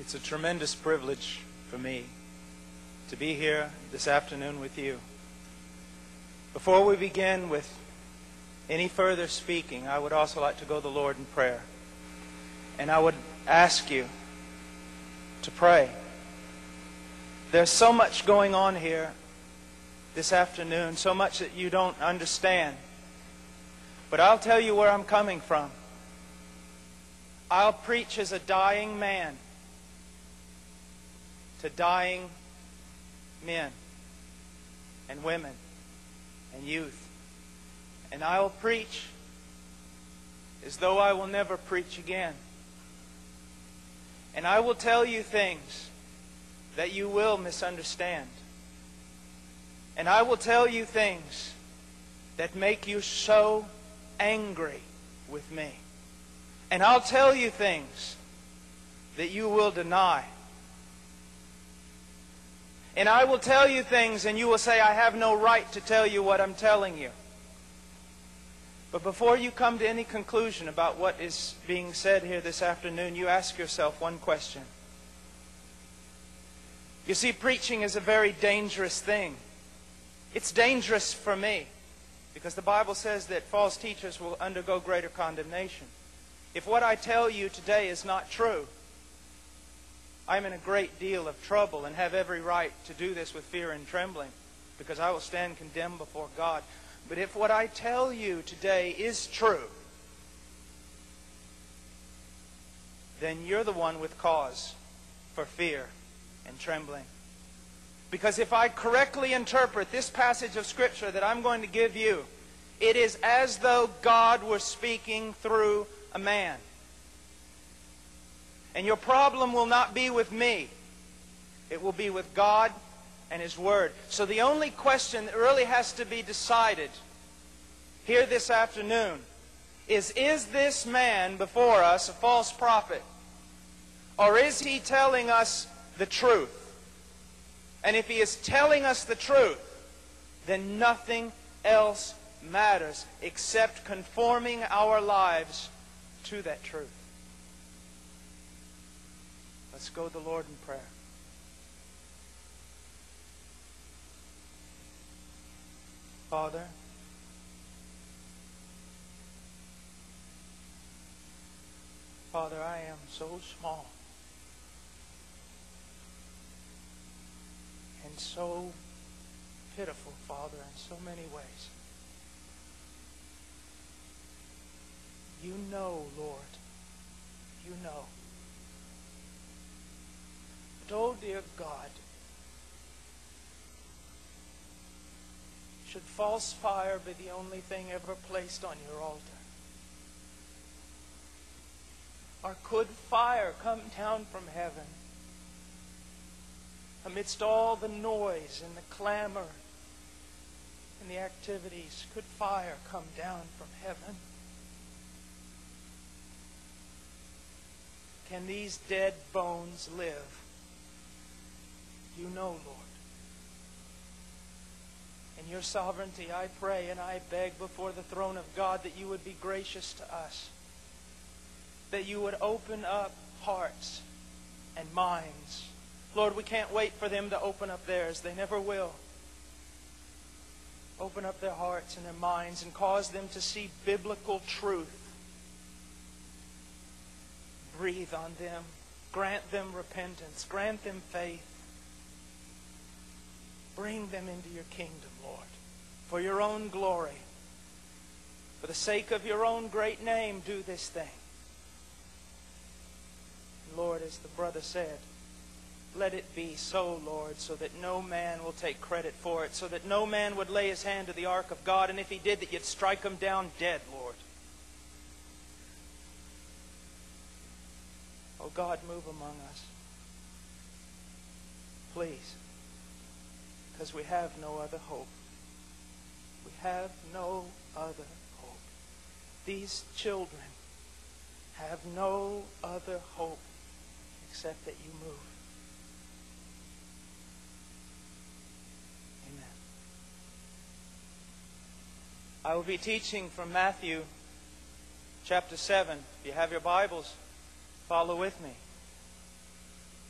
It's a tremendous privilege for me to be here this afternoon with you. Before we begin with any further speaking, I would also like to go to the Lord in prayer. And I would ask you to pray. There's so much going on here this afternoon, so much that you don't understand. But I'll tell you where I'm coming from. I'll preach as a dying man to dying men and women and youth. And I'll preach as though I will never preach again. And I will tell you things that you will misunderstand. And I will tell you things that make you so angry with me. And I'll tell you things that you will deny. And I will tell you things and you will say, I have no right to tell you what I'm telling you. But before you come to any conclusion about what is being said here this afternoon, you ask yourself one question. You see, preaching is a very dangerous thing. It's dangerous for me because the Bible says that false teachers will undergo greater condemnation. If what I tell you today is not true, I'm in a great deal of trouble and have every right to do this with fear and trembling because I will stand condemned before God. But if what I tell you today is true, then you're the one with cause for fear and trembling. Because if I correctly interpret this passage of Scripture that I'm going to give you, it is as though God were speaking through a man. And your problem will not be with me. It will be with God and His Word. So the only question that really has to be decided here this afternoon is this man before us a false prophet? Or is he telling us the truth? And if he is telling us the truth, then nothing else matters except conforming our lives to that truth. Let's go to the Lord in prayer. Father, I am so small and so pitiful, Father, in so many ways. You know, Lord, you know. But, oh dear God, should false fire be the only thing ever placed on your altar? Or could fire come down from heaven amidst all the noise and the clamor and the activities? Could fire come down from heaven? Can these dead bones live? You know, Lord. In your sovereignty, I pray and I beg before the throne of God that you would be gracious to us, that you would open up hearts and minds. Lord, we can't wait for them to open up theirs. They never will. Open up their hearts and their minds and cause them to see biblical truth. Breathe on them. Grant them repentance. Grant them faith. Bring them into your kingdom, Lord, for your own glory. For the sake of your own great name, do this thing. Lord, as the brother said, let it be so, Lord, so that no man will take credit for it, so that no man would lay his hand to the ark of God, and if he did, that you'd strike him down dead, Lord. Oh God, move among us. Please. Because we have no other hope. We have no other hope. These children have no other hope except that you move. Amen. I will be teaching from Matthew chapter 7. If you have your Bibles, follow with me.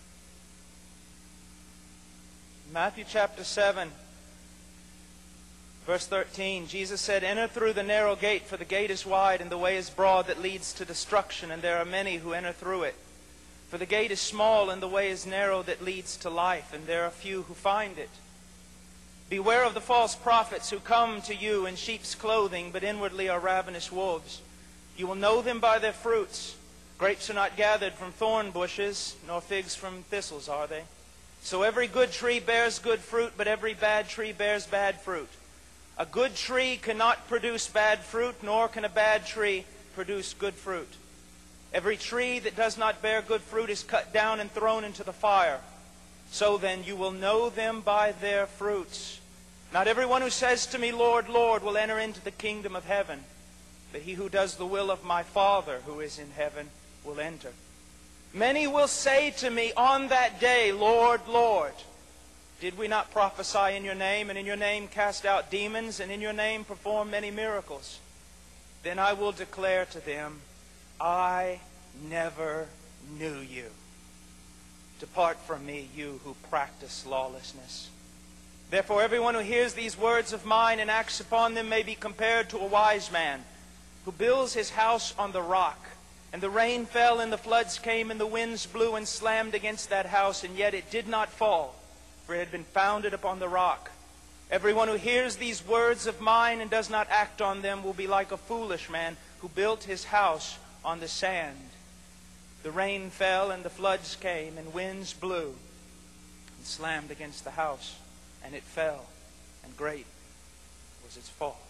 Matthew chapter 7, verse 13, Jesus said, "Enter through the narrow gate, for the gate is wide and the way is broad that leads to destruction, and there are many who enter through it. For the gate is small and the way is narrow that leads to life, and there are few who find it. Beware of the false prophets who come to you in sheep's clothing, but inwardly are ravenous wolves. You will know them by their fruits. Grapes are not gathered from thorn bushes, nor figs from thistles, are they? So every good tree bears good fruit, but every bad tree bears bad fruit. A good tree cannot produce bad fruit, nor can a bad tree produce good fruit. Every tree that does not bear good fruit is cut down and thrown into the fire. So then you will know them by their fruits. Not everyone who says to me, 'Lord, Lord,' will enter into the kingdom of heaven, but he who does the will of my Father who is in heaven will enter. Many will say to me on that day, 'Lord, Lord, did we not prophesy in your name, and in your name cast out demons, and in your name perform many miracles?' Then I will declare to them, 'I never knew you. Depart from me, you who practice lawlessness.' Therefore everyone who hears these words of mine and acts upon them may be compared to a wise man who builds his house on the rock. And the rain fell, and the floods came, and the winds blew and slammed against that house, and yet it did not fall, for it had been founded upon the rock. Everyone who hears these words of mine and does not act on them will be like a foolish man who built his house on the sand. The rain fell, and the floods came, and winds blew and slammed against the house, and it fell, and great was its fall."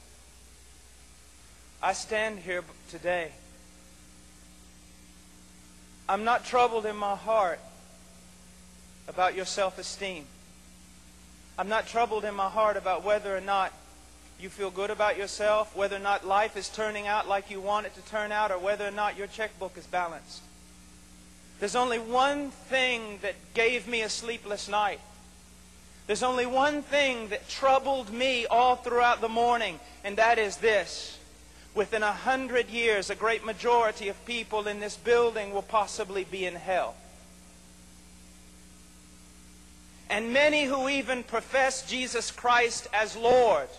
I stand here today. I'm not troubled in my heart about your self-esteem. I'm not troubled in my heart about whether or not you feel good about yourself, whether or not life is turning out like you want it to turn out, or whether or not your checkbook is balanced. There's only one thing that gave me a sleepless night. There's only one thing that troubled me all throughout the morning, and that is this. Within 100 years, a great majority of people in this building will possibly be in hell. And many who even profess Jesus Christ as Lord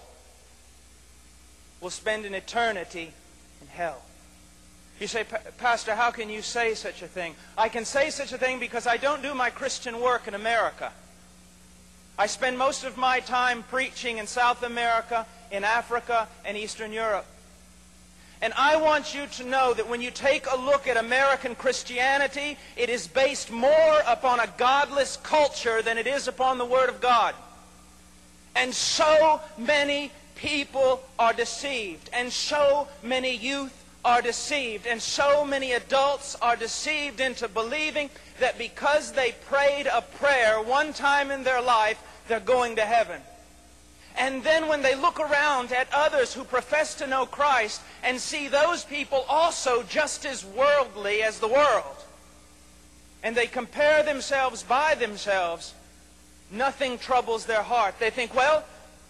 will spend an eternity in hell. You say, "Pastor, how can you say such a thing?" I can say such a thing because I don't do my Christian work in America. I spend most of my time preaching in South America, in Africa, and Eastern Europe. And I want you to know that when you take a look at American Christianity, it is based more upon a godless culture than it is upon the Word of God. And so many people are deceived, and so many youth are deceived, and so many adults are deceived into believing that because they prayed a prayer one time in their life, they're going to heaven. And then when they look around at others who profess to know Christ and see those people also just as worldly as the world, and they compare themselves by themselves, nothing troubles their heart. They think, well,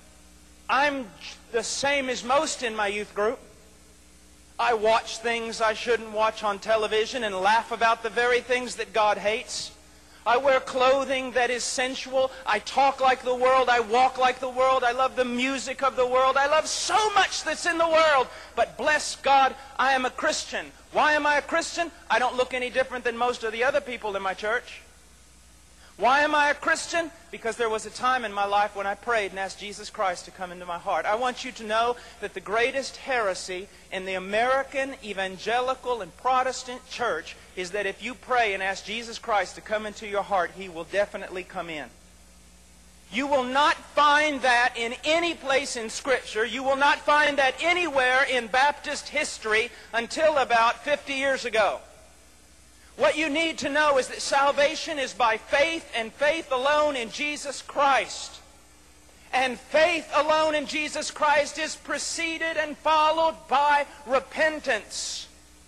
I'm the same as most in my youth group. I watch things I shouldn't watch on television and laugh about the very things that God hates. I wear clothing that is sensual. I talk like the world. I walk like the world. I love the music of the world. I love so much that's in the world. But bless God, I am a Christian. Why am I a Christian? I don't look any different than most of the other people in my church. Why am I a Christian? Because there was a time in my life when I prayed and asked Jesus Christ to come into my heart. I want you to know that the greatest heresy in the American evangelical and Protestant church is that if you pray and ask Jesus Christ to come into your heart, He will definitely come in. You will not find that in any place in Scripture. You will not find that anywhere in Baptist history until about 50 years ago. What you need to know is that salvation is by faith and faith alone in Jesus Christ. And faith alone in Jesus Christ is preceded and followed by repentance.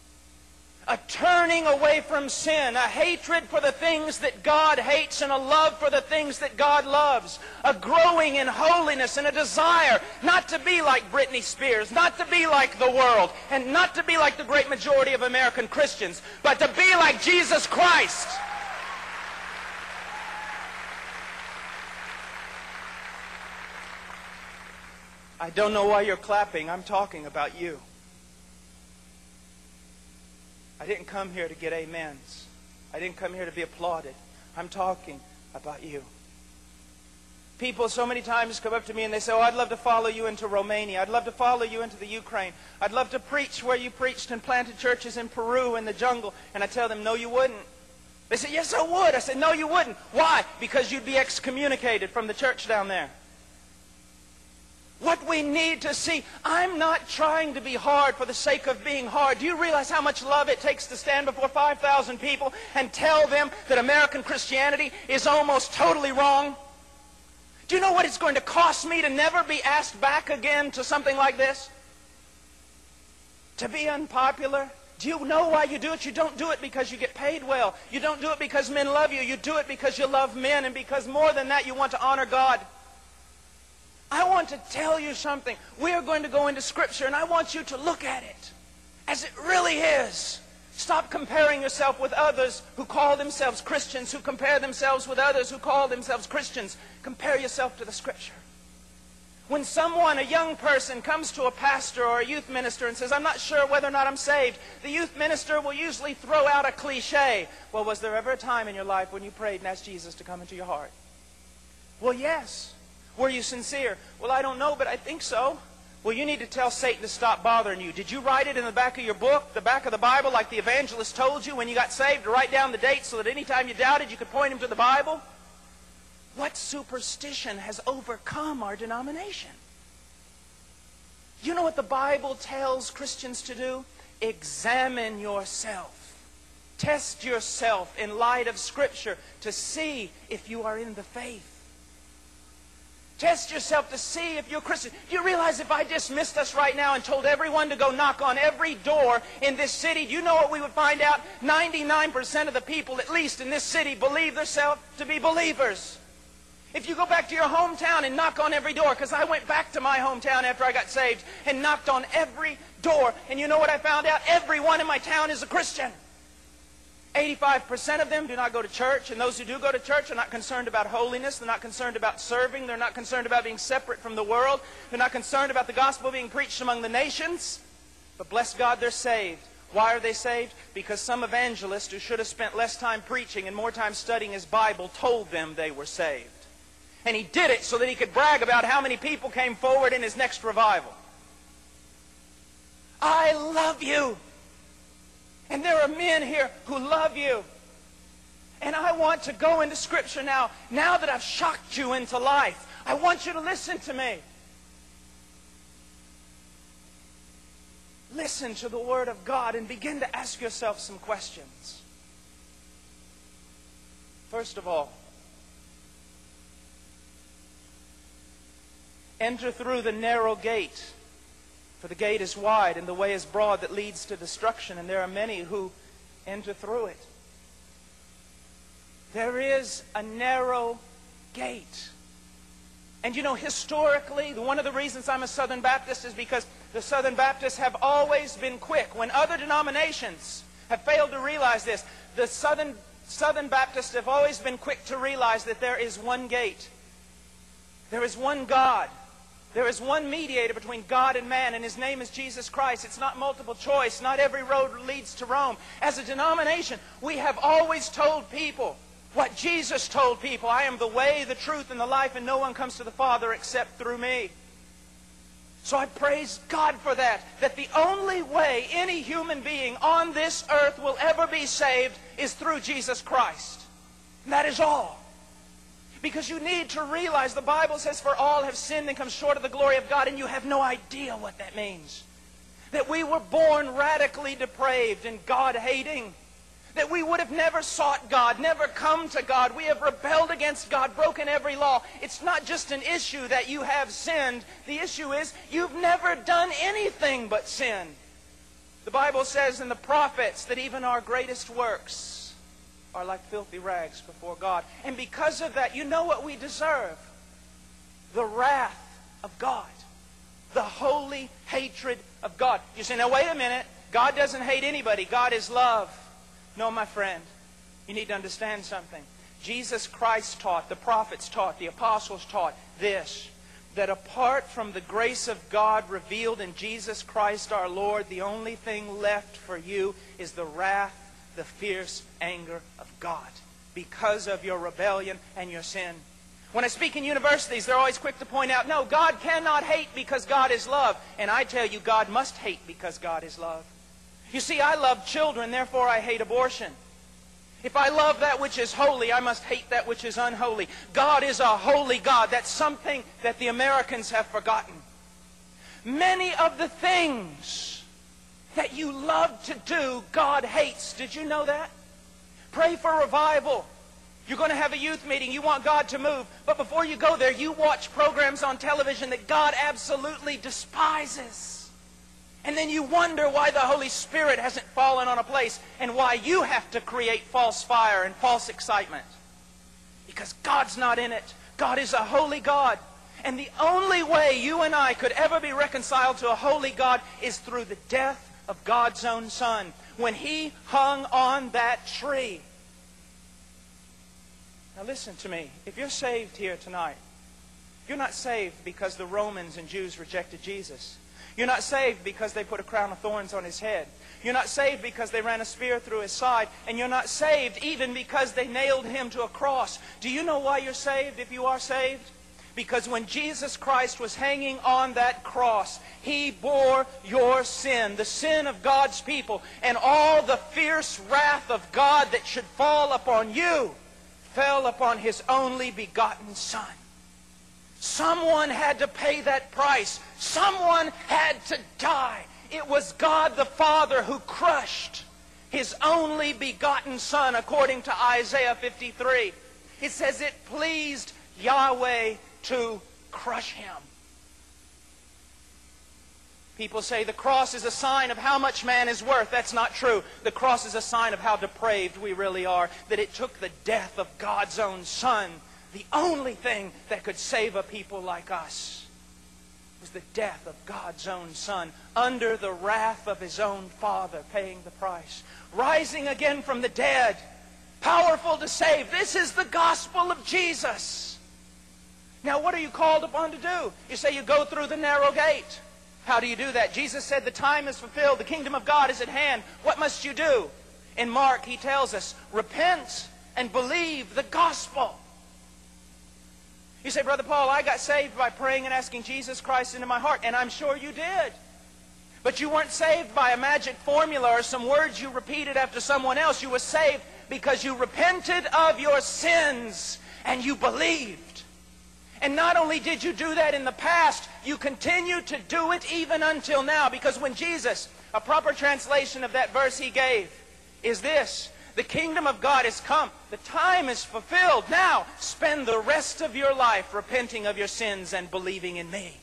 A turning away from sin, a hatred for the things that God hates and a love for the things that God loves. A growing in holiness and a desire not to be like Britney Spears, not to be like the world, and not to be like the great majority of American Christians, but to be like Jesus Christ. I don't know why you're clapping. I'm talking about you. I didn't come here to get amens. I didn't come here to be applauded. I'm talking about you. People so many times come up to me and they say, oh, I'd love to follow you into Romania. I'd love to follow you into the Ukraine. I'd love to preach where you preached and planted churches in Peru in the jungle. And I tell them, no, you wouldn't. They say, yes, I would. I said, no, you wouldn't. Why? Because you'd be excommunicated from the church down there. What we need to see, I'm not trying to be hard for the sake of being hard. Do you realize how much love it takes to stand before 5,000 people and tell them that American Christianity is almost totally wrong? Do you know what it's going to cost me to never be asked back again to something like this? To be unpopular? Do you know why you do it? You don't do it because you get paid well. You don't do it because men love you. You do it because you love men, and because more than that, you want to honor God. I want to tell you something. We are going to go into Scripture, and I want you to look at it as it really is. Stop comparing yourself with others who call themselves Christians, who compare themselves with others who call themselves Christians. Compare yourself to the Scripture. When someone, a young person, comes to a pastor or a youth minister and says, I'm not sure whether or not I'm saved, the youth minister will usually throw out a cliche. Well, was there ever a time in your life when you prayed and asked Jesus to come into your heart? Well, yes. Were you sincere? Well, I don't know, but I think so. Well, you need to tell Satan to stop bothering you. Did you write it in the back of your book, the back of the Bible, like the evangelist told you when you got saved, to write down the date so that anytime you doubted, you could point him to the Bible? What superstition has overcome our denomination? You know what the Bible tells Christians to do? Examine yourself. Test yourself in light of Scripture to see if you are in the faith. Test yourself to see if you're a Christian. Do you realize if I dismissed us right now and told everyone to go knock on every door in this city, do you know what we would find out? 99% of the people, at least in this city, believe themselves to be believers. If you go back to your hometown and knock on every door, because I went back to my hometown after I got saved and knocked on every door, and you know what I found out? Everyone in my town is a Christian. 85% of them do not go to church, and those who do go to church are not concerned about holiness. They're not concerned about serving. They're not concerned about being separate from the world. They're not concerned about the gospel being preached among the nations. But bless God, they're saved. Why are they saved? Because some evangelist who should have spent less time preaching and more time studying his Bible told them they were saved. And he did it so that he could brag about how many people came forward in his next revival. I love you. And there are men here who love you. And I want to go into Scripture now. Now that I've shocked you into life, I want you to listen to me. Listen to the Word of God and begin to ask yourself some questions. First of all, enter through the narrow gate. For the gate is wide and the way is broad that leads to destruction, and there are many who enter through it. There is a narrow gate. And you know, historically, one of the reasons I'm a Southern Baptist is because the Southern Baptists have always been quick. When other denominations have failed to realize this, the Southern Baptists have always been quick to realize that there is one gate. There is one God. There is one mediator between God and man, and His name is Jesus Christ. It's not multiple choice. Not every road leads to Rome. As a denomination, we have always told people what Jesus told people. I am the way, the truth, and the life, and no one comes to the Father except through me. So I praise God for that. That the only way any human being on this earth will ever be saved is through Jesus Christ. And that is all. Because you need to realize the Bible says, for all have sinned and come short of the glory of God, and you have no idea what that means. That we were born radically depraved and God-hating. That we would have never sought God, never come to God. We have rebelled against God, broken every law. It's not just an issue that you have sinned. The issue is you've never done anything but sin. The Bible says in the prophets that even our greatest works are like filthy rags before God. And because of that, you know what we deserve? The wrath of God. The holy hatred of God. You say, now wait a minute. God doesn't hate anybody. God is love. No, my friend. You need to understand something. Jesus Christ taught, the prophets taught, the apostles taught this. that apart from the grace of God revealed in Jesus Christ our Lord, the only thing left for you is the wrath, the fierce anger of God because of your rebellion and your sin. When I speak in universities, they're always quick to point out, no, God cannot hate because God is love. And I tell you, God must hate because God is love. You see, I love children, therefore I hate abortion. If I love that which is holy, I must hate that which is unholy. God is a holy God. That's something that the Americans have forgotten. Many of the things that you love to do, God hates. Did you know that? Pray for revival. You're going to have a youth meeting. You want God to move. But before you go there, you watch programs on television that God absolutely despises. And then you wonder why the Holy Spirit hasn't fallen on a place and why you have to create false fire and false excitement. Because God's not in it. God is a holy God. And the only way you and I could ever be reconciled to a holy God is through the death of God's own Son. When He hung on that tree. Now listen to me. If you're saved here tonight, you're not saved because the Romans and Jews rejected Jesus. You're not saved because they put a crown of thorns on His head. You're not saved because they ran a spear through His side. And you're not saved even because they nailed Him to a cross. Do you know why you're saved if you are saved? Because when Jesus Christ was hanging on that cross, He bore your sin, the sin of God's people, and all the fierce wrath of God that should fall upon you fell upon His only begotten Son. Someone had to pay that price. Someone had to die. It was God the Father who crushed His only begotten Son, according to Isaiah 53. It says it pleased Yahweh to crush Him. People say the cross is a sign of how much man is worth. That's not true. The cross is a sign of how depraved we really are. That it took the death of God's own Son, the only thing that could save a people like us, was the death of God's own Son, under the wrath of His own Father, paying the price. Rising again from the dead, powerful to save. This is the gospel of Jesus. Now what are you called upon to do? You say you go through the narrow gate. How do you do that? Jesus said the time is fulfilled. The kingdom of God is at hand. What must you do? In Mark, He tells us, repent and believe the gospel. You say, Brother Paul, I got saved by praying and asking Jesus Christ into my heart. And I'm sure you did. But you weren't saved by a magic formula or some words you repeated after someone else. You were saved because you repented of your sins and you believed. And not only did you do that in the past, you continue to do it even until now. Because when Jesus, a proper translation of that verse He gave is this: the kingdom of God is come. The time is fulfilled. Now, spend the rest of your life repenting of your sins and believing in me.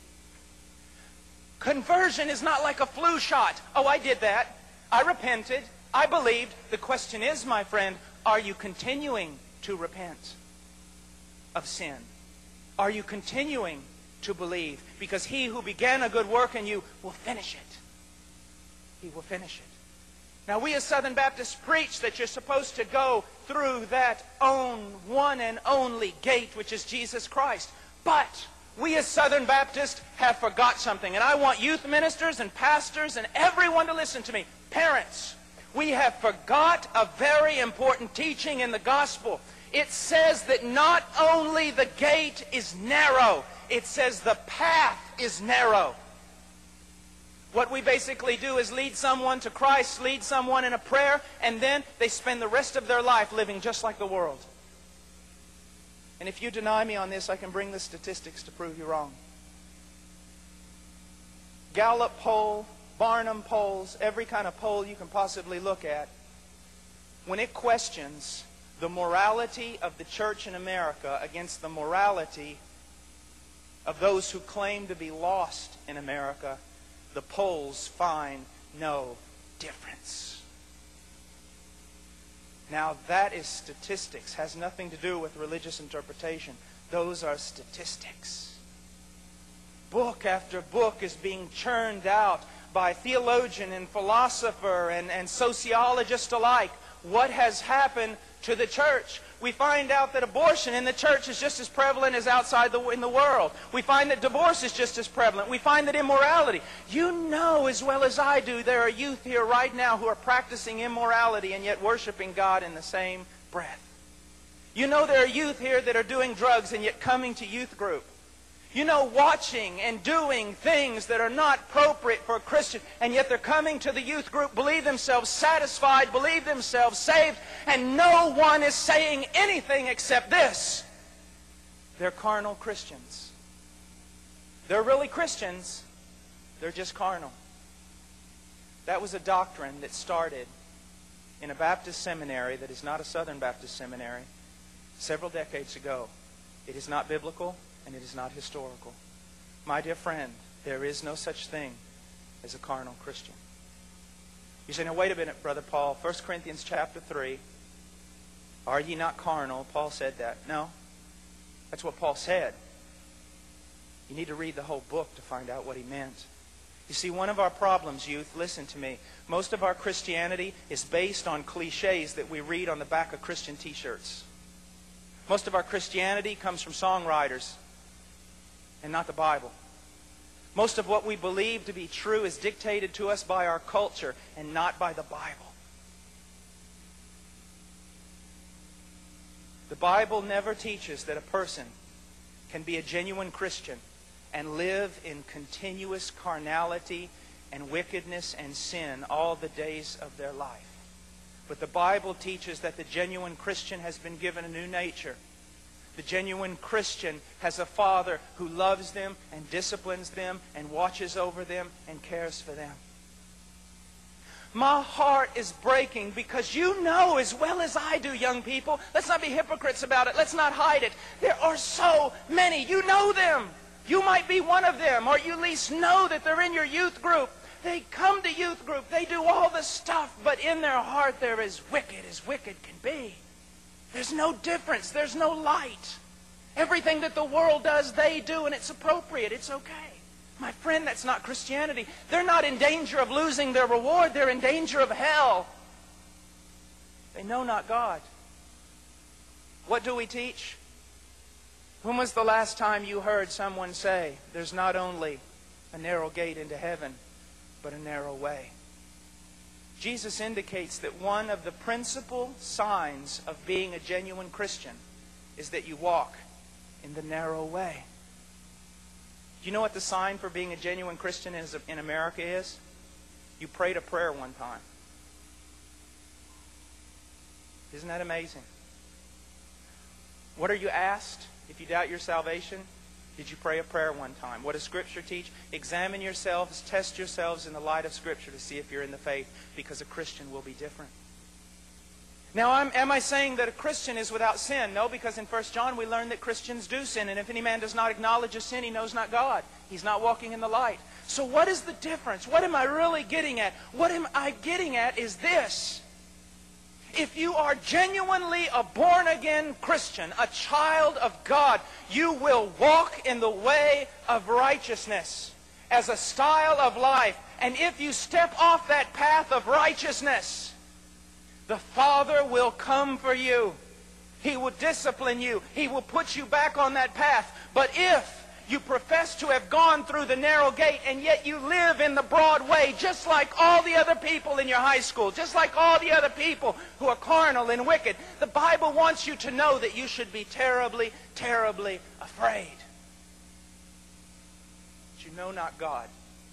Conversion is not like a flu shot. Oh, I did that. I repented. I believed. The question is, my friend, are you continuing to repent of sin? Are you continuing to believe? Because He who began a good work in you will finish it. He will finish it. Now, we as Southern Baptists preach that you're supposed to go through that one and only gate, which is Jesus Christ. But we as Southern Baptists have forgot something. And I want youth ministers and pastors and everyone to listen to me. Parents, we have forgot a very important teaching in the gospel. It says that not only the gate is narrow, it says the path is narrow. What we basically do is lead someone to Christ, lead someone in a prayer, and then they spend the rest of their life living just like the world. And if you deny me on this, I can bring the statistics to prove you wrong. Gallup poll, Barnum polls, every kind of poll you can possibly look at, when it questions the morality of the church in America against the morality of those who claim to be lost in America, the polls find no difference. Now that is statistics, has nothing to do with religious interpretation. Those are statistics. Book after book is being churned out by theologian and philosopher and sociologist alike, what has happened to the church. We find out that abortion in the church is just as prevalent as outside in the world. We find that divorce is just as prevalent. We find that immorality. You know as well as I do there are youth here right now who are practicing immorality and yet worshiping God in the same breath. You know there are youth here that are doing drugs and yet coming to youth group. You know, watching and doing things that are not appropriate for a Christian, and yet they're coming to the youth group, believe themselves satisfied, believe themselves saved, and no one is saying anything except this. They're carnal Christians. They're really Christians, they're just carnal. That was a doctrine that started in a Baptist seminary that is not a Southern Baptist seminary several decades ago. It is not biblical. And it is not historical. My dear friend, there is no such thing as a carnal Christian. You say, now wait a minute, Brother Paul. 1 Corinthians chapter 3. Are ye not carnal? Paul said that. No. That's what Paul said. You need to read the whole book to find out what he meant. You see, one of our problems, youth, listen to me. Most of our Christianity is based on cliches that we read on the back of Christian t-shirts. Most of our Christianity comes from songwriters and not the Bible. Most of what we believe to be true is dictated to us by our culture and not by the Bible. The Bible never teaches that a person can be a genuine Christian and live in continuous carnality and wickedness and sin all the days of their life. But the Bible teaches that the genuine Christian has been given a new nature. The genuine Christian has a Father who loves them and disciplines them and watches over them and cares for them. My heart is breaking because you know as well as I do, young people. Let's not be hypocrites about it. Let's not hide it. There are so many. You know them. You might be one of them, or you at least know that they're in your youth group. They come to youth group. They do all the stuff, but in their heart they're as wicked can be. There's no difference. There's no light. Everything that the world does, they do, and it's appropriate. It's okay. My friend, that's not Christianity. They're not in danger of losing their reward. They're in danger of hell. They know not God. What do we teach? When was the last time you heard someone say, there's not only a narrow gate into heaven, but a narrow way? Jesus indicates that one of the principal signs of being a genuine Christian is that you walk in the narrow way. Do you know what the sign for being a genuine Christian in America is? You prayed a prayer one time. Isn't that amazing? What are you asked if you doubt your salvation? Did you pray a prayer one time? What does Scripture teach? Examine yourselves, test yourselves in the light of Scripture to see if you're in the faith, because a Christian will be different. Now, am I saying that a Christian is without sin? No, because in 1 John we learn that Christians do sin, and if any man does not acknowledge a sin, he knows not God. He's not walking in the light. So what is the difference? What am I really getting at? What am I getting at is this. If you are genuinely a born-again Christian, a child of God, you will walk in the way of righteousness as a style of life. And if you step off that path of righteousness, the Father will come for you. He will discipline you. He will put you back on that path. But if you profess to have gone through the narrow gate and yet you live in the broad way, just like all the other people in your high school, just like all the other people who are carnal and wicked, the Bible wants you to know that you should be terribly, terribly afraid. But you know not God.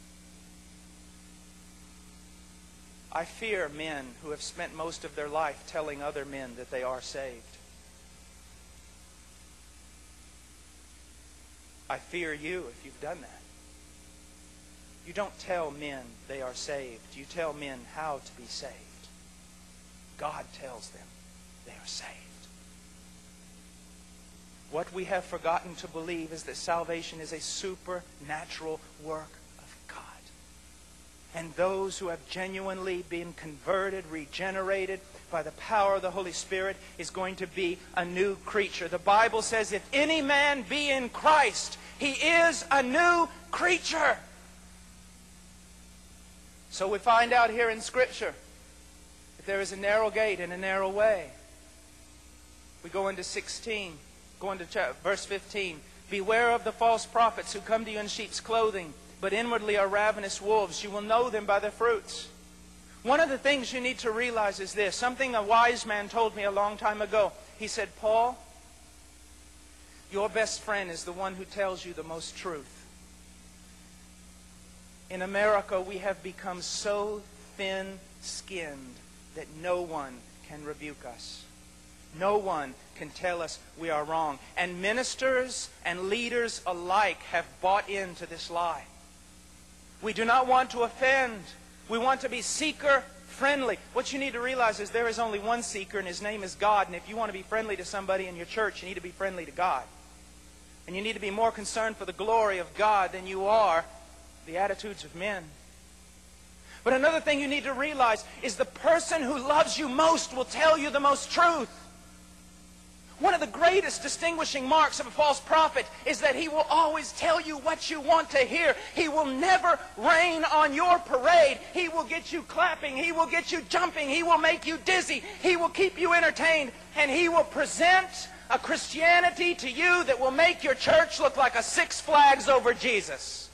I fear men who have spent most of their life telling other men that they are saved. I fear you if you've done that. You don't tell men they are saved. You tell men how to be saved. God tells them they are saved. What we have forgotten to believe is that salvation is a supernatural work of God. And those who have genuinely been converted, regenerated by the power of the Holy Spirit is going to be a new creature. The Bible says, if any man be in Christ, he is a new creature. So we find out here in Scripture, that there is a narrow gate and a narrow way. We go into 16, go into verse 15. Beware of the false prophets who come to you in sheep's clothing, but inwardly are ravenous wolves. You will know them by their fruits. One of the things you need to realize is this. Something a wise man told me a long time ago. He said, Paul, your best friend is the one who tells you the most truth. In America, we have become so thin-skinned that no one can rebuke us. No one can tell us we are wrong. And ministers and leaders alike have bought into this lie. We do not want to offend. We want to be seeker-friendly. What you need to realize is there is only one seeker, and His name is God. And if you want to be friendly to somebody in your church, you need to be friendly to God. And you need to be more concerned for the glory of God than you are the attitudes of men. But another thing you need to realize is the person who loves you most will tell you the most truth. One of the greatest distinguishing marks of a false prophet is that he will always tell you what you want to hear. He will never rain on your parade. He will get you clapping. He will get you jumping. He will make you dizzy. He will keep you entertained. And he will present a Christianity to you that will make your church look like a Six Flags over Jesus.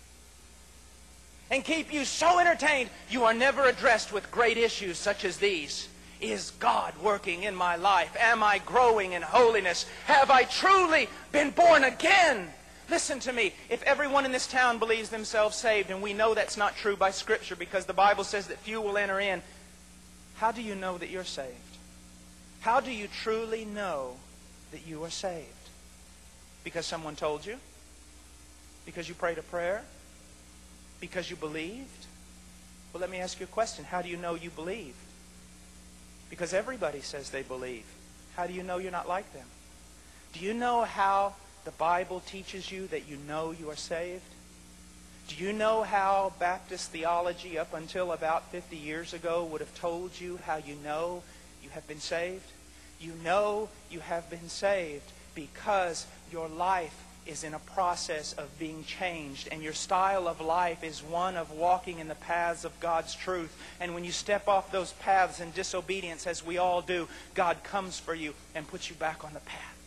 And keep you so entertained you are never addressed with great issues such as these. Is God working in my life? Am I growing in holiness? Have I truly been born again? Listen to me. If everyone in this town believes themselves saved, and we know that's not true by Scripture because the Bible says that few will enter in, how do you know that you're saved? How do you truly know that you are saved? Because someone told you? Because you prayed a prayer? Because you believed? Well, let me ask you a question. How do you know you believe? Because everybody says they believe. How do you know you're not like them? Do you know how the Bible teaches you that you know you are saved? Do you know how Baptist theology up until about 50 years ago would have told you how you know you have been saved? You know you have been saved because your life is in a process of being changed, and your style of life is one of walking in the paths of God's truth. And when you step off those paths in disobedience, as we all do, God comes for you and puts you back on the path.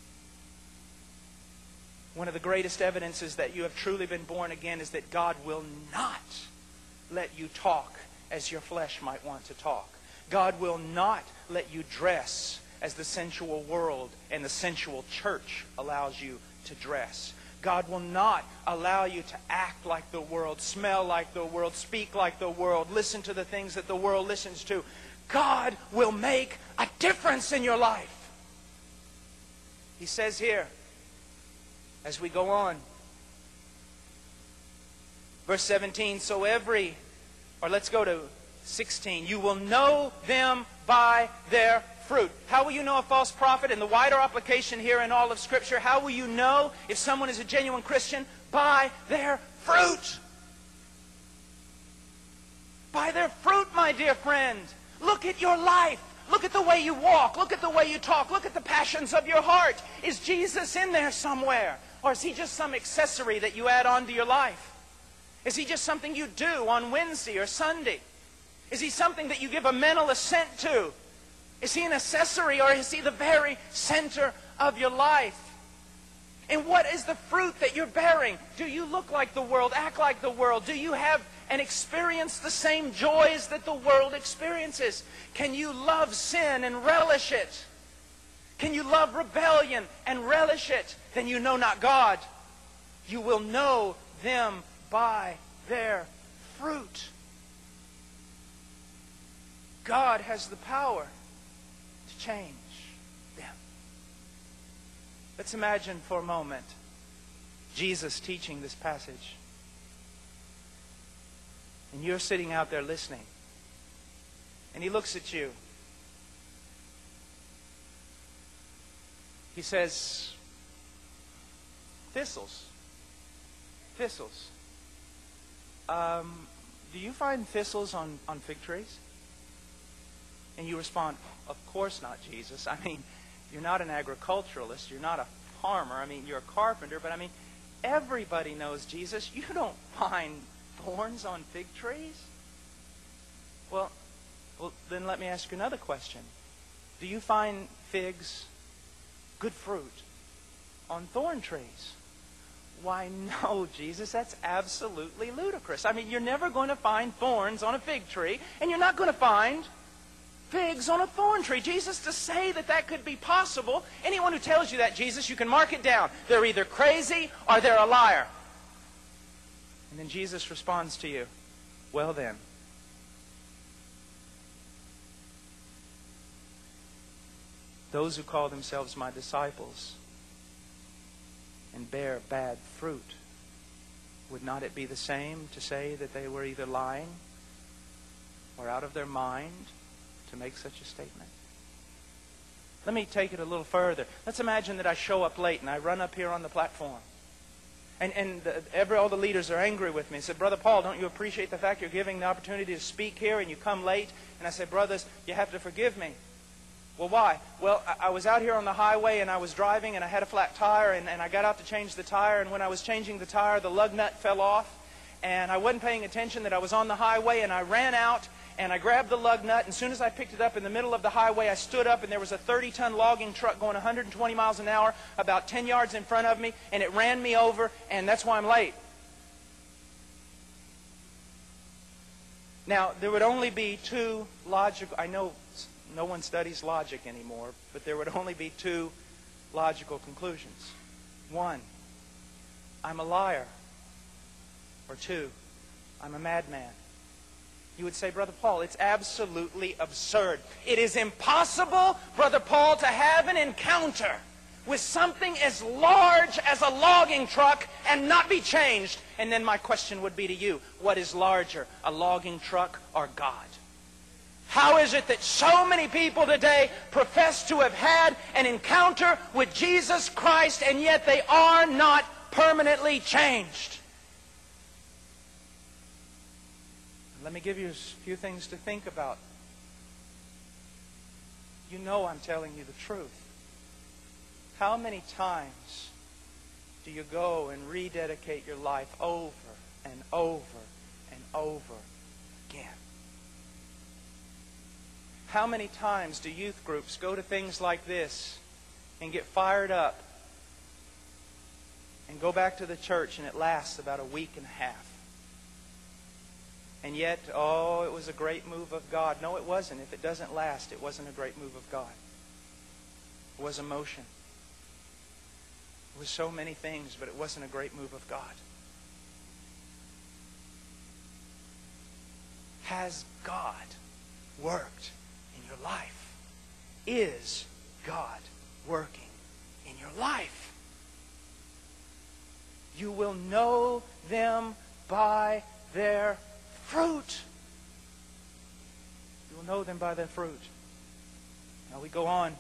One of the greatest evidences that you have truly been born again is that God will not let you talk as your flesh might want to talk. God will not let you dress as the sensual world and the sensual church allows you to dress. God will not allow you to act like the world, smell like the world, speak like the world, listen to the things that the world listens to. God will make a difference in your life. He says here, as we go on, verse 17, let's go to 16. You will know them by their fruit. How will you know a false prophet? In the wider application here in all of Scripture, how will you know if someone is a genuine Christian? By their fruit. By their fruit, my dear friend. Look at your life. Look at the way you walk. Look at the way you talk. Look at the passions of your heart. Is Jesus in there somewhere? Or is He just some accessory that you add on to your life? Is He just something you do on Wednesday or Sunday? Is He something that you give a mental assent to? Is He an accessory, or is He the very center of your life? And what is the fruit that you're bearing? Do you look like the world, act like the world? Do you have and experience the same joys that the world experiences? Can you love sin and relish it? Can you love rebellion and relish it? Then you know not God. You will know them by their fruit. God has the power to change them. Let's imagine for a moment Jesus teaching this passage. And you're sitting out there listening. And He looks at you. He says, thistles. Thistles. Do you find thistles on fig trees? And you respond, of course not, Jesus. I mean, you're not an agriculturalist. You're not a farmer. I mean, you're a carpenter. But I mean, everybody knows Jesus. You don't find thorns on fig trees? Well, then then let me ask you another question. Do you find figs, good fruit, on thorn trees? Why, no, Jesus, that's absolutely ludicrous. I mean, you're never going to find thorns on a fig tree, and you're not going to find figs on a thorn tree. Jesus, to say that that could be possible, anyone who tells you that, Jesus, you can mark it down. They're either crazy or they're a liar. And then Jesus responds to you, well then, those who call themselves my disciples and bear bad fruit, would not it be the same to say that they were either lying or out of their mind to make such a statement? Let me take it a little further. Let's imagine that I show up late and I run up here on the platform. And all the leaders are angry with me. They said, Brother Paul, don't you appreciate the fact you're giving the opportunity to speak here and you come late? And I said, brothers, you have to forgive me. Well, why? Well, I was out here on the highway and I was driving and I had a flat tire and I got out to change the tire, and when I was changing the tire, the lug nut fell off and I wasn't paying attention that I was on the highway, and I ran out and I grabbed the lug nut, and as soon as I picked it up in the middle of the highway, I stood up and there was a 30-ton logging truck going 120 miles an hour about 10 yards in front of me, and it ran me over, and that's why I'm late. Now, there would only be two logical, I know no one studies logic anymore, but there would only be two logical conclusions. One, I'm a liar. Or two, I'm a madman. You would say, Brother Paul, it's absolutely absurd. It is impossible, Brother Paul, to have an encounter with something as large as a logging truck and not be changed. And then my question would be to you, what is larger, a logging truck or God? How is it that so many people today profess to have had an encounter with Jesus Christ, and yet they are not permanently changed? Let me give you a few things to think about. You know I'm telling you the truth. How many times do you go and rededicate your life over and over and over again? How many times do youth groups go to things like this and get fired up and go back to the church, and it lasts about a week and a half? And yet, oh, it was a great move of God. No, it wasn't. If it doesn't last, it wasn't a great move of God. It was emotion. It was so many things, but it wasn't a great move of God. Has God worked in your life? Is God working in your life? You will know them by their fruit. You will know them by their fruit. Now we go on.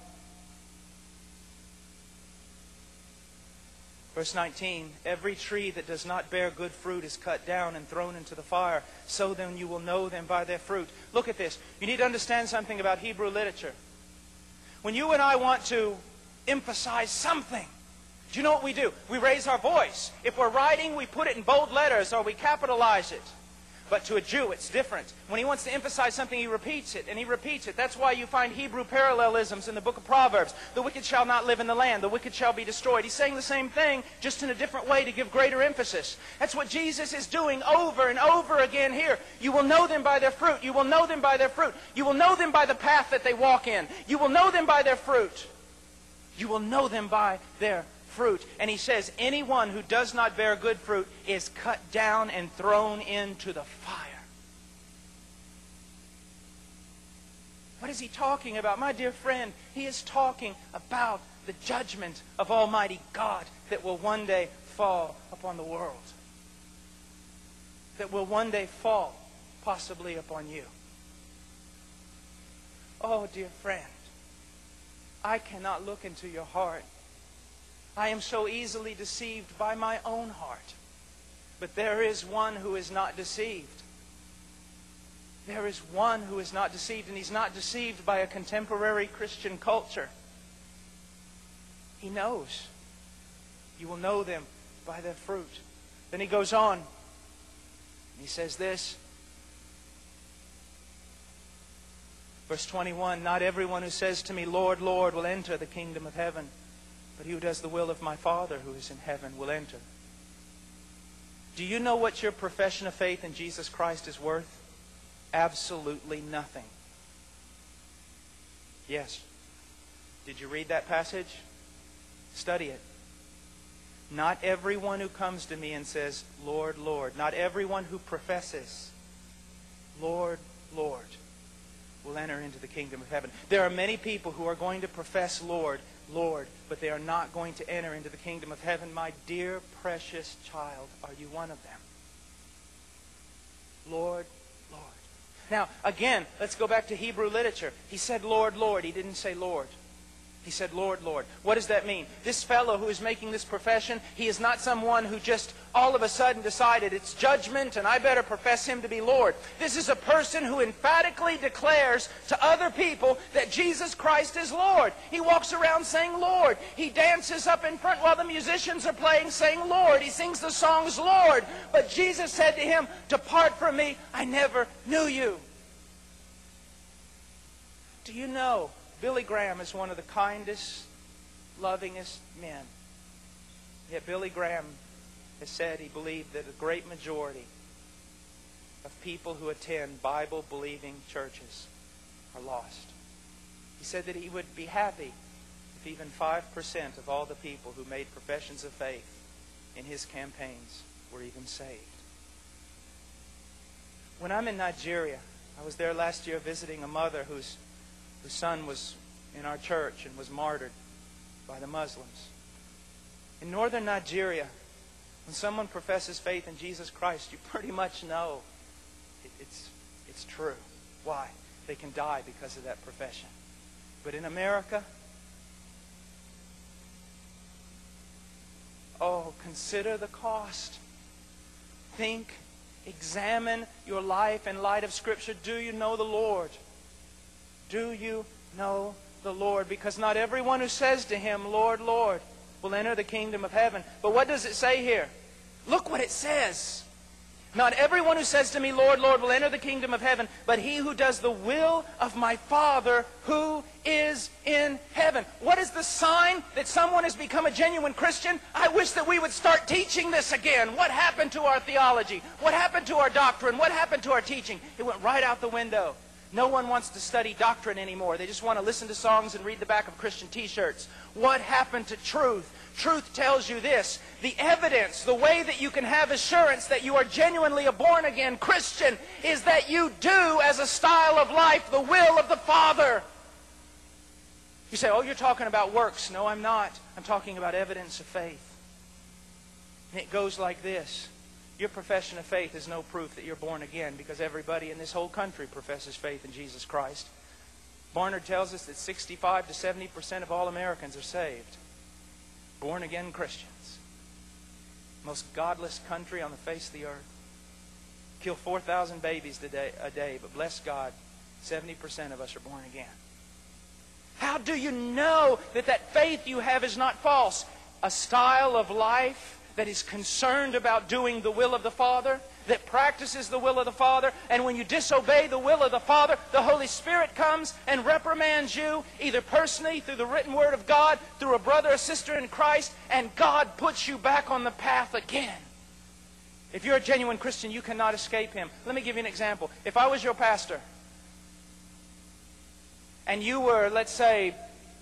Verse 19, every tree that does not bear good fruit is cut down and thrown into the fire. So then you will know them by their fruit. Look at this. You need to understand something about Hebrew literature. When you and I want to emphasize something, do you know what we do? We raise our voice. If we're writing, we put it in bold letters or we capitalize it. But to a Jew, it's different. When he wants to emphasize something, he repeats it, and he repeats it. That's why you find Hebrew parallelisms in the book of Proverbs. The wicked shall not live in the land. The wicked shall be destroyed. He's saying the same thing, just in a different way to give greater emphasis. That's what Jesus is doing over and over again here. You will know them by their fruit. You will know them by their fruit. You will know them by the path that they walk in. You will know them by their fruit. You will know them by their fruit. And he says, anyone who does not bear good fruit is cut down and thrown into the fire. What is he talking about? My dear friend, he is talking about the judgment of Almighty God that will one day fall upon the world. That will one day fall, possibly upon you. Oh, dear friend, I cannot look into your heart. I am so easily deceived by my own heart. But there is one who is not deceived. There is one who is not deceived, and he's not deceived by a contemporary Christian culture. He knows. You will know them by their fruit. Then he goes on. He says this. Verse 21, not everyone who says to me, Lord, Lord, will enter the kingdom of heaven, but he who does the will of my Father who is in heaven will enter. Do you know what your profession of faith in Jesus Christ is worth? Absolutely nothing. Yes. Did you read that passage? Study it. Not everyone who comes to me and says, Lord, Lord, not everyone who professes, Lord, Lord, will enter into the kingdom of heaven. There are many people who are going to profess Lord, Lord, but they are not going to enter into the kingdom of heaven. My dear, precious child, are you one of them? Lord, Lord. Now, again, let's go back to Hebrew literature. He said, Lord, Lord. He didn't say Lord. He said, Lord, Lord. What does that mean? This fellow who is making this profession, he is not someone who just all of a sudden decided it's judgment and I better profess him to be Lord. This is a person who emphatically declares to other people that Jesus Christ is Lord. He walks around saying Lord. He dances up in front while the musicians are playing saying Lord. He sings the songs Lord. But Jesus said to him, depart from me, I never knew you. Do you know Billy Graham is one of the kindest, lovingest men. Yet Billy Graham has said he believed that a great majority of people who attend Bible-believing churches are lost. He said that he would be happy if even 5% of all the people who made professions of faith in his campaigns were even saved. When I'm in Nigeria, I was there last year visiting a mother whose son was in our church and was martyred by the Muslims. In northern Nigeria, when someone professes faith in Jesus Christ, you pretty much know it's true. Why? They can die because of that profession. But in America, oh, consider the cost. Think, examine your life in light of Scripture. Do you know the Lord? Do you know the Lord? Because not everyone who says to Him, Lord, Lord, will enter the kingdom of heaven. But what does it say here? Look what it says. Not everyone who says to me, Lord, Lord, will enter the kingdom of heaven, but he who does the will of my Father who is in heaven. What is the sign that someone has become a genuine Christian? I wish that we would start teaching this again. What happened to our theology? What happened to our doctrine? What happened to our teaching? It went right out the window. No one wants to study doctrine anymore. They just want to listen to songs and read the back of Christian t-shirts. What happened to truth? Truth tells you this. The evidence, the way that you can have assurance that you are genuinely a born-again Christian is that you do, as a style of life, the will of the Father. You say, oh, you're talking about works. No, I'm not. I'm talking about evidence of faith. And it goes like this. Your profession of faith is no proof that you're born again because everybody in this whole country professes faith in Jesus Christ. Barnard tells us that 65 to 70% of all Americans are saved. Born again Christians. Most godless country on the face of the earth. Kill 4,000 babies a day, but bless God, 70% of us are born again. How do you know that that faith you have is not false? A style of life that is concerned about doing the will of the Father, that practices the will of the Father, and when you disobey the will of the Father, the Holy Spirit comes and reprimands you, either personally, through the written Word of God, through a brother or sister in Christ, and God puts you back on the path again. If you're a genuine Christian, you cannot escape Him. Let me give you an example. If I was your pastor, and you were, let's say,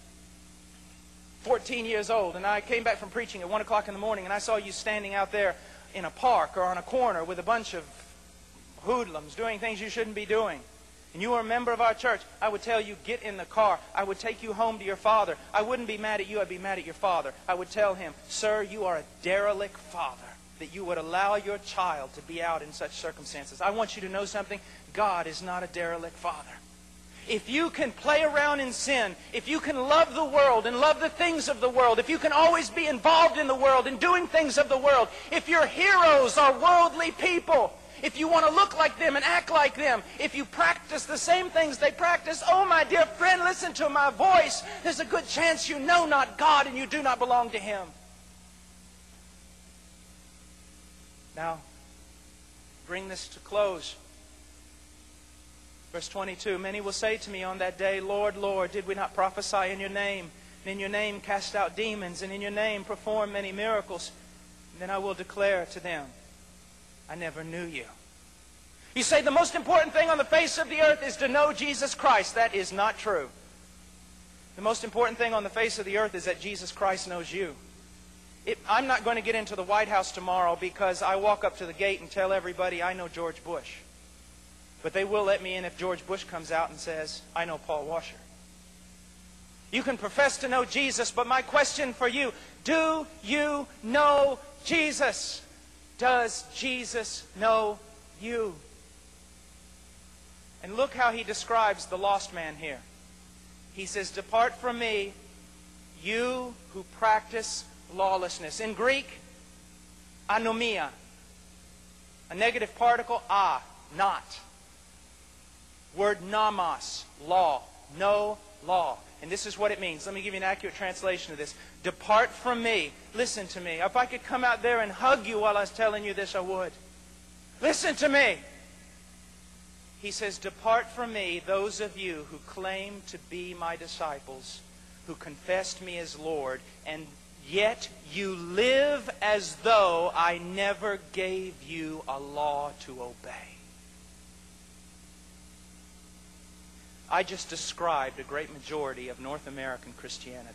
14 years old, and I came back from preaching at 1 o'clock in the morning, and I saw you standing out there in a park or on a corner with a bunch of hoodlums doing things you shouldn't be doing, and you were a member of our church, I would tell you, get in the car. I would take you home to your father. I wouldn't be mad at you, I'd be mad at your father. I would tell him, sir, you are a derelict father, that you would allow your child to be out in such circumstances. I want you to know something. God is not a derelict father. If you can play around in sin, if you can love the world and love the things of the world, if you can always be involved in the world and doing things of the world, if your heroes are worldly people, if you want to look like them and act like them, if you practice the same things they practice, oh my dear friend, listen to my voice. There's a good chance you know not God and you do not belong to Him. Now, bring this to close. Verse 22, many will say to me on that day, Lord, Lord, did we not prophesy in your name? And in your name cast out demons, and in your name perform many miracles? And then I will declare to them, I never knew you. You say the most important thing on the face of the earth is to know Jesus Christ. That is not true. The most important thing on the face of the earth is that Jesus Christ knows you. I'm not going to get into the White House tomorrow because I walk up to the gate and tell everybody I know George Bush. But they will let me in if George Bush comes out and says, I know Paul Washer. You can profess to know Jesus, but my question for you, do you know Jesus? Does Jesus know you? And look how he describes the lost man here. He says, depart from me, you who practice lawlessness. In Greek, anomia. A negative particle, not. Word nomos, law. No law. And this is what it means. Let me give you an accurate translation of this. Depart from me. Listen to me. If I could come out there and hug you while I was telling you this, I would. Listen to me. He says, depart from me, those of you who claim to be my disciples, who confessed me as Lord, and yet you live as though I never gave you a law to obey. I just described a great majority of North American Christianity.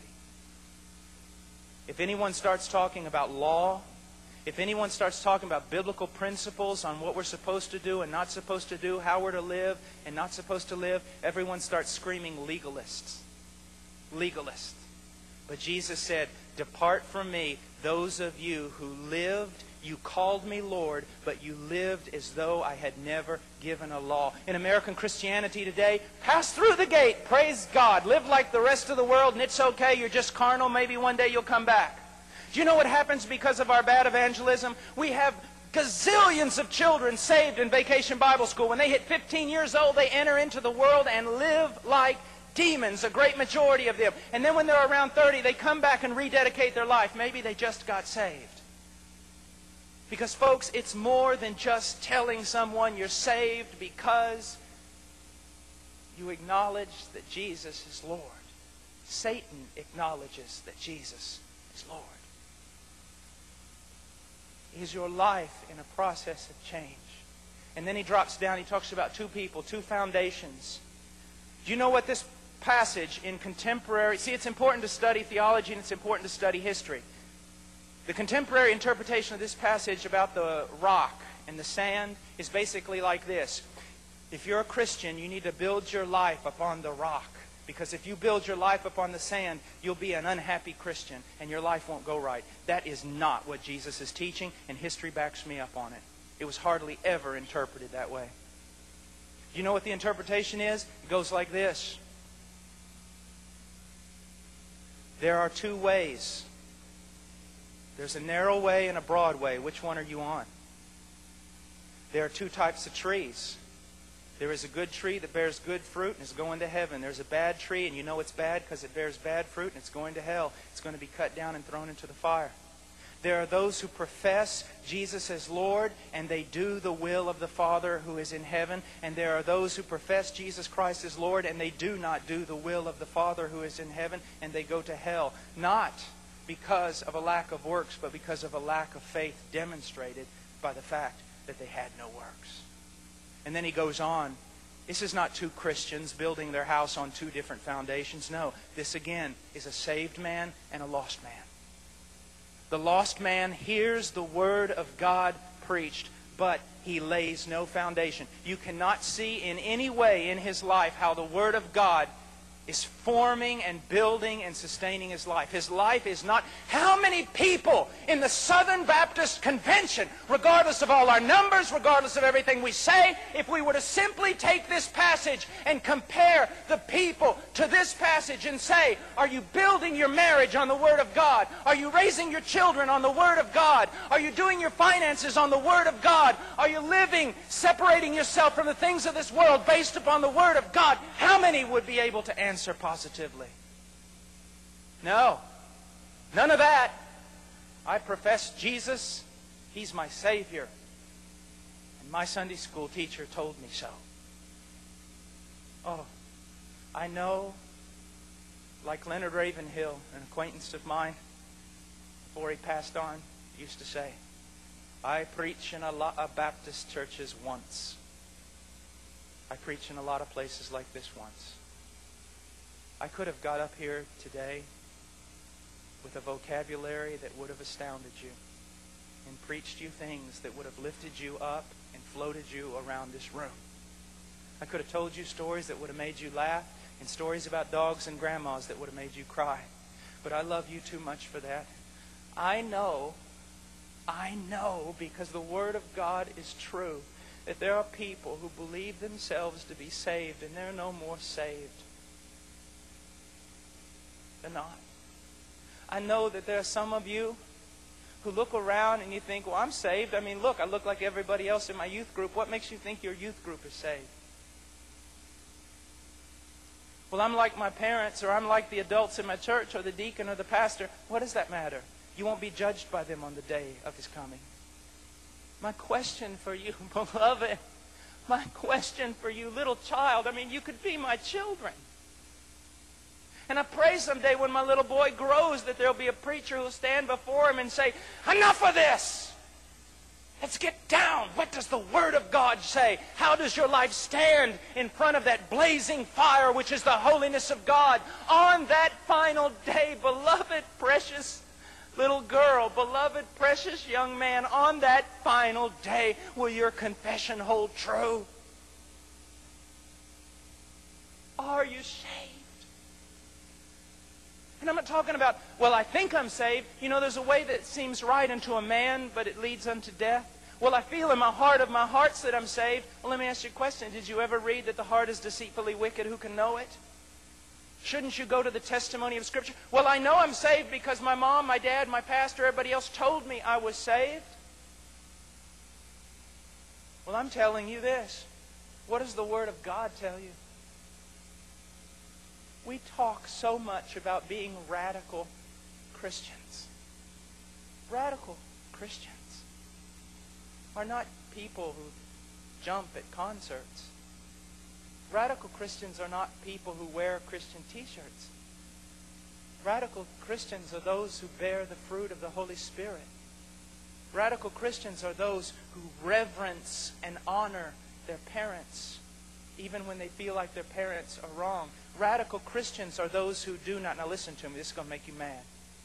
If anyone starts talking about law, if anyone starts talking about biblical principles on what we're supposed to do and not supposed to do, how we're to live and not supposed to live, everyone starts screaming legalists. Legalists. But Jesus said, depart from me, those of you who lived, you called me Lord, but you lived as though I had never given a law. In American Christianity today, pass through the gate, praise God, live like the rest of the world, and it's okay, you're just carnal, maybe one day you'll come back. Do you know what happens because of our bad evangelism? We have gazillions of children saved in Vacation Bible School. When they hit 15 years old, they enter into the world and live like demons, a great majority of them. And then when they're around 30, they come back and rededicate their life. Maybe they just got saved. Because, folks, it's more than just telling someone you're saved because you acknowledge that Jesus is Lord. Satan acknowledges that Jesus is Lord. Is your life in a process of change? And then he drops down, he talks about two people, two foundations. Do you know what this passage in contemporary... See, it's important to study theology and it's important to study history. The contemporary interpretation of this passage about the rock and the sand is basically like this. If you're a Christian, you need to build your life upon the rock. Because if you build your life upon the sand, you'll be an unhappy Christian and your life won't go right. That is not what Jesus is teaching, and history backs me up on it. It was hardly ever interpreted that way. Do you know what the interpretation is? It goes like this. There are two ways. There's a narrow way and a broad way. Which one are you on? There are two types of trees. There is a good tree that bears good fruit and is going to heaven. There's a bad tree, and you know it's bad because it bears bad fruit and it's going to hell. It's going to be cut down and thrown into the fire. There are those who profess Jesus as Lord, and they do the will of the Father who is in heaven. And there are those who profess Jesus Christ as Lord, and they do not do the will of the Father who is in heaven, and they go to hell. Not because of a lack of works, but because of a lack of faith demonstrated by the fact that they had no works. And then he goes on. This is not two Christians building their house on two different foundations. No, this again is a saved man and a lost man. The lost man hears the Word of God preached, but he lays no foundation. You cannot see in any way in his life how the Word of God is forming and building and sustaining his life. His life is not... How many people in the Southern Baptist Convention, regardless of all our numbers, regardless of everything we say, if we were to simply take this passage and compare the people to this passage and say, are you building your marriage on the Word of God? Are you raising your children on the Word of God? Are you doing your finances on the Word of God? Are you living, separating yourself from the things of this world based upon the Word of God? How many would be able to answer positively? No. None of that. I profess Jesus. He's my Savior. And my Sunday school teacher told me so. Oh, I know, like Leonard Ravenhill, an acquaintance of mine, before he passed on, used to say, I preach in a lot of Baptist churches once. I preach in a lot of places like this once. I could have got up here today with a vocabulary that would have astounded you and preached you things that would have lifted you up and floated you around this room. I could have told you stories that would have made you laugh and stories about dogs and grandmas that would have made you cry. But I love you too much for that. I know, because the Word of God is true, that there are people who believe themselves to be saved and they're no more saved. They're not. I know that there are some of you who look around and you think, well, I'm saved. I mean, look, I look like everybody else in my youth group. What makes you think your youth group is saved? Well, I'm like my parents, or I'm like the adults in my church, or the deacon, or the pastor. What does that matter? You won't be judged by them on the day of His coming. My question for you, beloved, my question for you, little child, I mean, you could be my children. And I pray someday when my little boy grows that there'll be a preacher who'll stand before him and say, enough of this! Let's get down. What does the Word of God say? How does your life stand in front of that blazing fire, which is the holiness of God, on that final day? Beloved, precious little girl, beloved, precious young man, on that final day, will your confession hold true? Are you saved? And I'm not talking about, well, I think I'm saved. You know, there's a way that seems right unto a man, but it leads unto death. Well, I feel in my heart of my hearts that I'm saved. Well, let me ask you a question. Did you ever read that the heart is deceitfully wicked? Who can know it? Shouldn't you go to the testimony of Scripture? Well, I know I'm saved because my mom, my dad, my pastor, everybody else told me I was saved. Well, I'm telling you this. What does the Word of God tell you? We talk so much about being radical Christians. Radical Christians are not people who jump at concerts. Radical Christians are not people who wear Christian t-shirts. Radical Christians are those who bear the fruit of the Holy Spirit. Radical Christians are those who reverence and honor their parents, even when they feel like their parents are wrong. Radical Christians are those who do not, now listen to me, this is going to make you mad.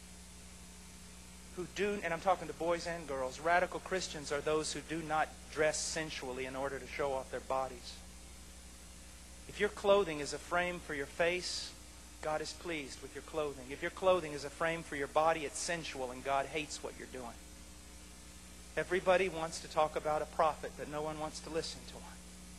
Who do, and I'm talking to boys and girls, radical Christians are those who do not dress sensually in order to show off their bodies. If your clothing is a frame for your face, God is pleased with your clothing. If your clothing is a frame for your body, it's sensual, and God hates what you're doing. Everybody wants to talk about a prophet, but no one wants to listen to one.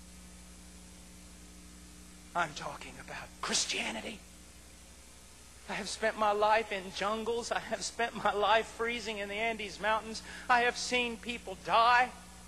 I'm talking about Christianity. I have spent my life in jungles. I have spent my life freezing in the Andes Mountains. I have seen people die.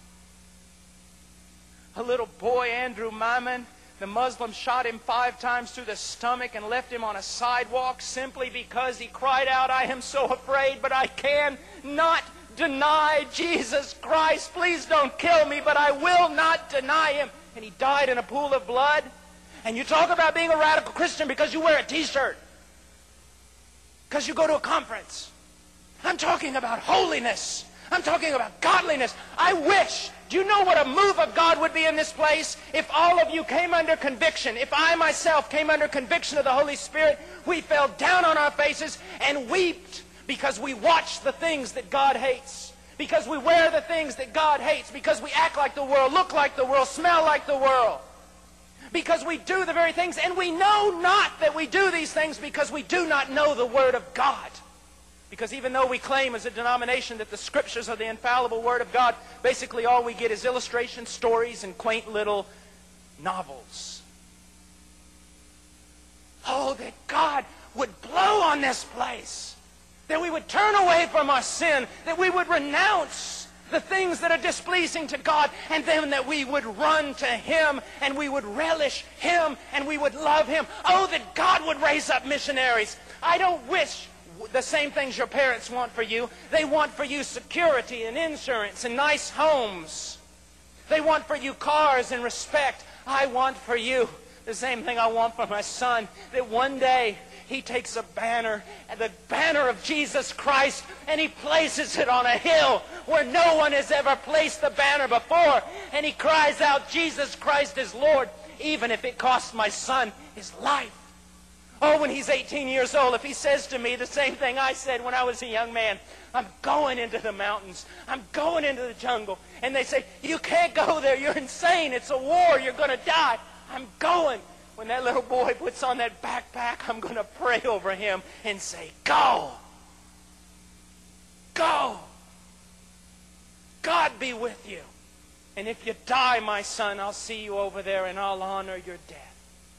A little boy, Andrew Maimon, the Muslims shot him 5 times through the stomach and left him on a sidewalk simply because he cried out, I am so afraid, but I cannot deny Jesus Christ. Please don't kill me, but I will not deny Him. And he died in a pool of blood. And you talk about being a radical Christian because you wear a t-shirt, because you go to a conference. I'm talking about holiness. I'm talking about godliness. I wish, do you know what a move of God would be in this place? If all of you came under conviction, if I myself came under conviction of the Holy Spirit, we fell down on our faces and wept because we watch the things that God hates, because we wear the things that God hates, because we act like the world, look like the world, smell like the world. Because we do the very things, and we know not that we do these things because we do not know the Word of God. Because even though we claim as a denomination that the Scriptures are the infallible Word of God, basically all we get is illustrations, stories, and quaint little novels. Oh, that God would blow on this place. That we would turn away from our sin. That we would renounce the things that are displeasing to God, and then that we would run to Him, and we would relish Him, and we would love Him. Oh, that God would raise up missionaries. I don't wish the same things your parents want for you. They want for you security and insurance and nice homes. They want for you cars and respect. I want for you The same thing I want for my son, that one day he takes a banner, the banner of Jesus Christ, and he places it on a hill where no one has ever placed the banner before, and he cries out, Jesus Christ is Lord, even if it costs my son his life. Oh, when he's 18 years old, if he says to me the same thing I said when I was a young man, I'm going into the mountains, I'm going into the jungle, and they say, you can't go there, you're insane, it's a war, you're going to die. I'm going. When that little boy puts on that backpack, I'm going to pray over him and say, go. Go. God be with you. And if you die, my son, I'll see you over there and I'll honor your death.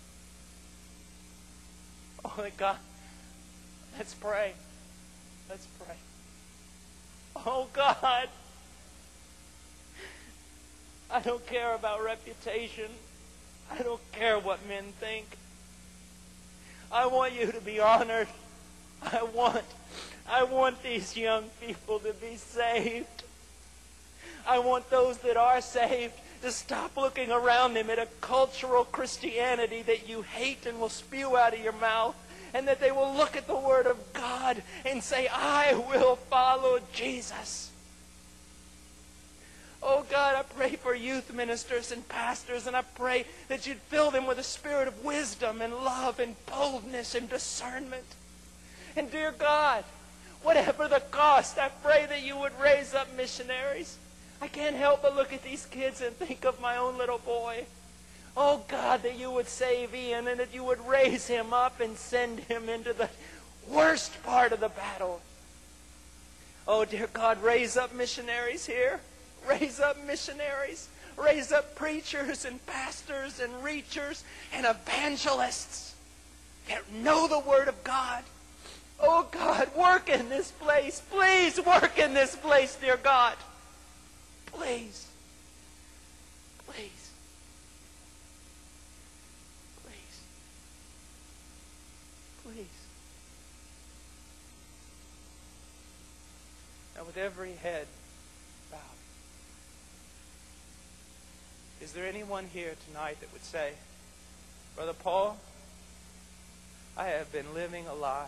Oh, God, let's pray. Let's pray. Oh, God, I don't care about reputation. I don't care what men think. I want you to be honored. I want these young people to be saved. I want those that are saved to stop looking around them at a cultural Christianity that you hate and will spew out of your mouth, and that they will look at the Word of God and say, I will follow Jesus. Oh, God, I pray for youth ministers and pastors, and I pray that you'd fill them with a spirit of wisdom and love and boldness and discernment. And dear God, whatever the cost, I pray that you would raise up missionaries. I can't help but look at these kids and think of my own little boy. Oh, God, that you would save Ian and that you would raise him up and send him into the worst part of the battle. Oh, dear God, raise up missionaries here. Raise up missionaries. Raise up preachers and pastors and reachers and evangelists that know the Word of God. Oh, God, work in this place. Please work in this place, dear God. Please. Please. Please. Please. Now, with every head bowed, is there anyone here tonight that would say, Brother Paul, I have been living a lie.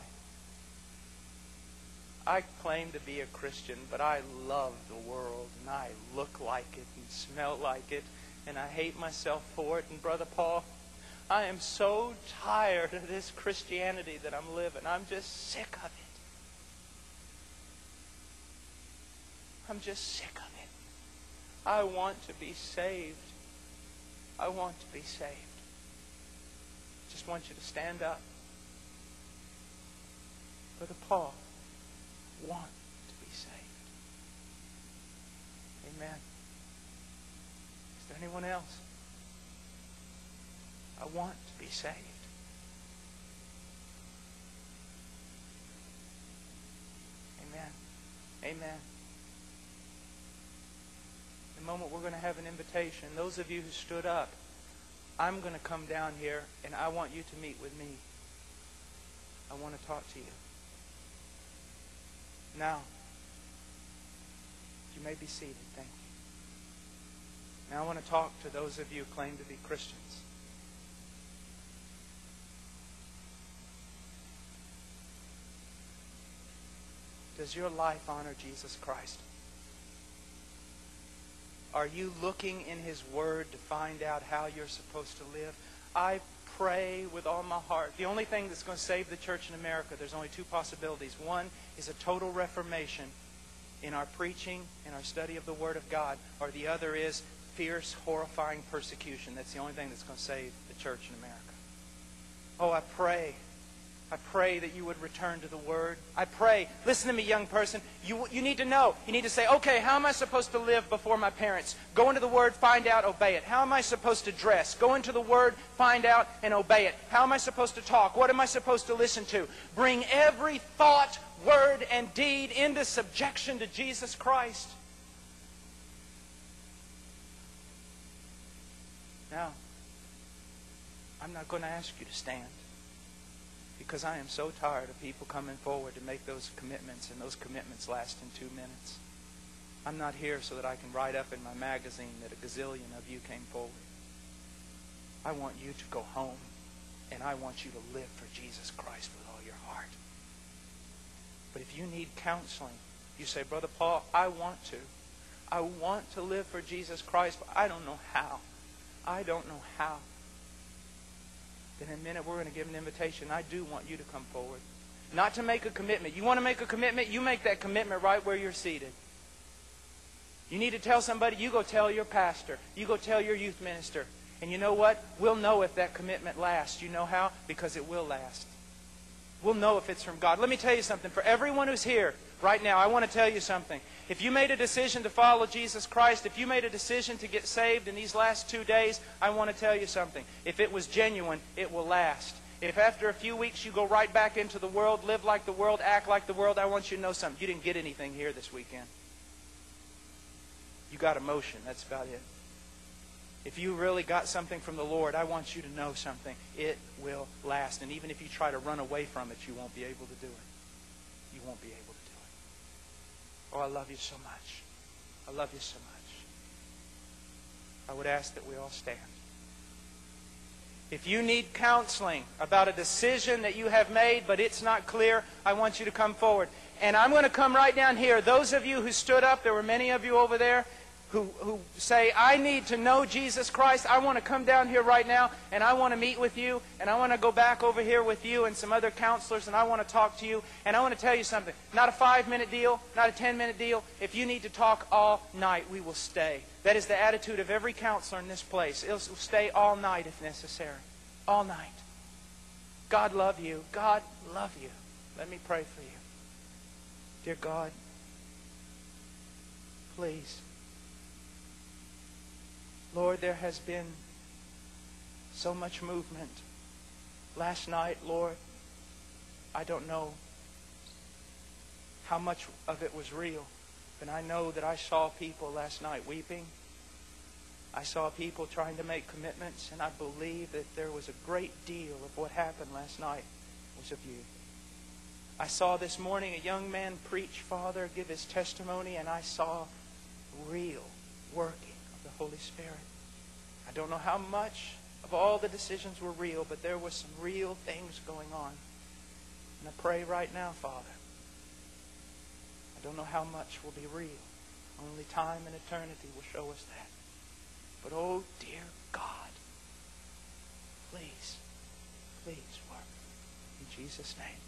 I claim to be a Christian, but I love the world, and I look like it and smell like it, and I hate myself for it. And Brother Paul, I am so tired of this Christianity that I'm living. I'm just sick of it. I'm just sick of it. I want to be saved. I want to be saved. Just want you to stand up. Brother Paul, want to be saved. Amen. Is there anyone else? I want to be saved. Amen. Amen. In a moment we're going to have an invitation. Those of you who stood up, I'm going to come down here and I want you to meet with me. I want to talk to you. Now, you may be seated. Thank you. Now I want to talk to those of you who claim to be Christians. Does your life honor Jesus Christ? Are you looking in His Word to find out how you're supposed to live? I pray with all my heart. The only thing that's going to save the church in America, there's only two possibilities. One is a total reformation in our preaching, in our study of the Word of God, or the other is fierce, horrifying persecution. That's the only thing that's going to save the church in America. Oh, I pray that you would return to the Word. I pray, listen to me, young person, you need to know. You need to say, okay, how am I supposed to live before my parents? Go into the Word, find out, obey it. How am I supposed to dress? Go into the Word, find out, and obey it. How am I supposed to talk? What am I supposed to listen to? Bring every thought, word, and deed into subjection to Jesus Christ. Now, I'm not going to ask you to stand, because I am so tired of people coming forward to make those commitments, and those commitments last in 2 minutes. I'm not here so that I can write up in my magazine that a gazillion of you came forward. I want you to go home, and I want you to live for Jesus Christ with all your heart. But if you need counseling, you say, Brother Paul, I want to. I want to live for Jesus Christ, but I don't know how. I don't know how. Then in a minute we're going to give an invitation. I do want you to come forward. Not to make a commitment. You want to make a commitment? You make that commitment right where you're seated. You need to tell somebody, you go tell your pastor. You go tell your youth minister. And you know what? We'll know if that commitment lasts. You know how? Because it will last. We'll know if it's from God. Let me tell you something. For everyone who's here right now, I want to tell you something. If you made a decision to follow Jesus Christ, if you made a decision to get saved in these last 2 days, I want to tell you something. If it was genuine, it will last. If after a few weeks you go right back into the world, live like the world, act like the world, I want you to know something. You didn't get anything here this weekend. You got emotion. That's about it. If you really got something from the Lord, I want you to know something. It will last. And even if you try to run away from it, you won't be able to do it. You won't be able to do it. Oh, I love you so much. I love you so much. I would ask that we all stand. If you need counseling about a decision that you have made, but it's not clear, I want you to come forward. And I'm going to come right down here. Those of you who stood up, there were many of you over there, who say, I need to know Jesus Christ. I want to come down here right now, and I want to meet with you, and I want to go back over here with you and some other counselors, and I want to talk to you. And I want to tell you something. Not a 5-minute deal, not a 10-minute deal. If you need to talk all night, we will stay. That is the attitude of every counselor in this place. It will stay all night if necessary. All night. God love you. God love you. Let me pray for you. Dear God, please, Lord, there has been so much movement. Last night, Lord, I don't know how much of it was real, but I know that I saw people last night weeping. I saw people trying to make commitments, and I believe that there was a great deal of what happened last night was of you. I saw this morning a young man preach, Father, give his testimony, and I saw real working of the Holy Spirit. I don't know how much of all the decisions were real, but there was some real things going on. And I pray right now, Father, I don't know how much will be real. Only time and eternity will show us that. But oh, dear God, please, please work. In Jesus' name.